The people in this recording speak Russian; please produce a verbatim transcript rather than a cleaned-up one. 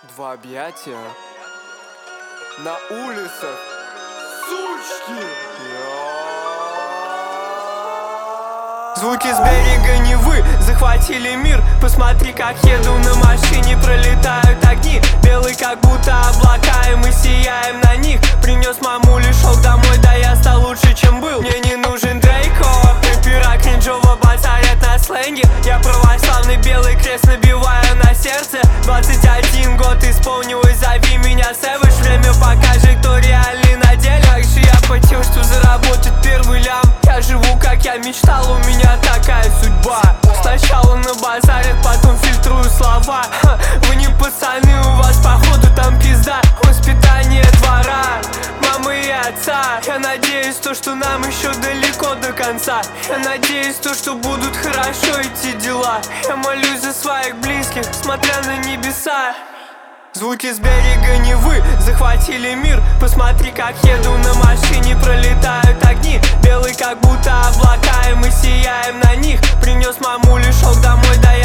Два объятия на улицах, сучки. Звуки с берега Невы захватили мир. Посмотри, как еду на машине, пролетают огни. Белый, как будто облака, и мы сияем на них. Принес мамулю, шел домой, да я стал лучше, чем был. Мне не нужен Дрейко, рэпера кринжово базарят на сленге. Я православный, белый крест набиваю на сердце. Двадцать один год исполнилось, зови меня Сэвэдж. Время покажет, кто реальный на деле. Как же я потел, что заработать первый лям. Я живу, как я мечтал, у меня такая судьба. Сначала на базарах, потом фильтрую слова. Ха, вы не пацаны, у вас походу там пизда. Воспитание двора, мамы и отца. Я надеюсь, то, что нам еще далеко до конца. Я надеюсь, то, что будут хорошо идти дела. Я молюсь за своих близких, смотря на небеса. Звуки с берега Невы захватили мир. Посмотри, как еду на машине, пролетают огни. Белый, как будто облака, и мы сияем на них. Принес мамулю, шел домой, да я